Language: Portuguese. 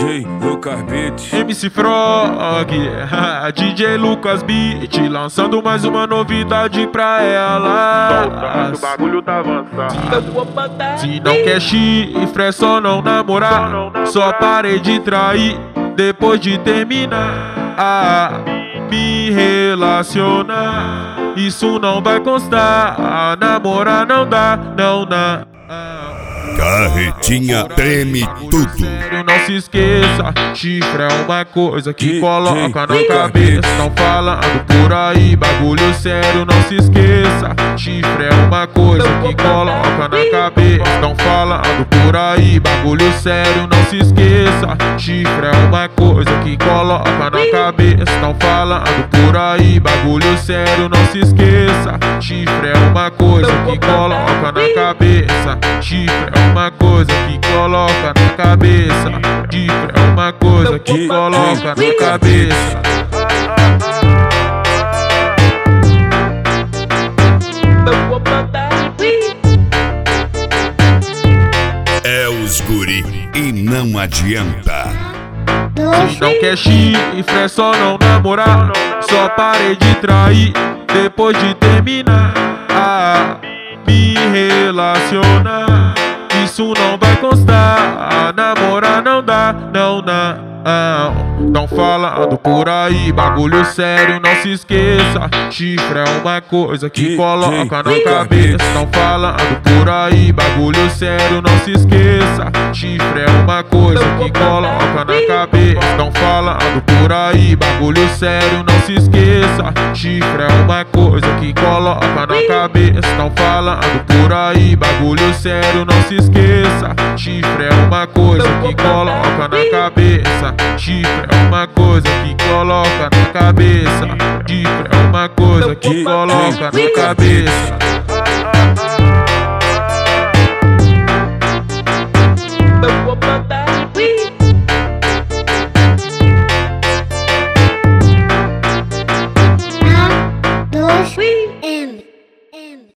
DJ Lucas Beat, MC Frog, DJ Lucas Beat, lançando mais uma novidade pra ela. O bagulho tá avançado. Se não quer chifre, é só não namorar. Só parei de trair depois de terminar. Me relacionar, isso não vai constar. Namorar não dá, não dá. Carretinha treme tudo. Não se esqueça, chifre é uma coisa que coloca na cabeça. Não falando por aí, bagulho sério, não se esqueça. Chifre é uma coisa que coloca na cabeça. Não falando por aí, bagulho sério, não se esqueça. Chifre é uma coisa que coloca na cabeça. Não falando por aí, bagulho sério, não se esqueça. Chifre é uma coisa que coloca na cabeça. Chifre é uma coisa que coloca na cabeça. Chifre é uma coisa que coloca na cabeça. É os guri e não adianta. Se não quer chifre, é só não namorar. Só parei de trair depois de terminar. Me relacionar, isso não vai constar. Namorar não dá, não dá. Não falando por aí, bagulho sério, não se esqueça. Chifre é uma coisa que coloca na cabeça. Não falando por aí, bagulho sério, não se esqueça. Chifre é uma coisa que coloca na cabeça. Não falando por aí, bagulho sério, não se esqueça. Chifre é uma coisa que coloca na cabeça. Não falando por aí, bagulho sério, não se esqueça. Chifre é uma coisa que coloca na cabeça. Chifre é uma coisa que coloca na cabeça. Chifre é uma coisa que coloca na cabeça.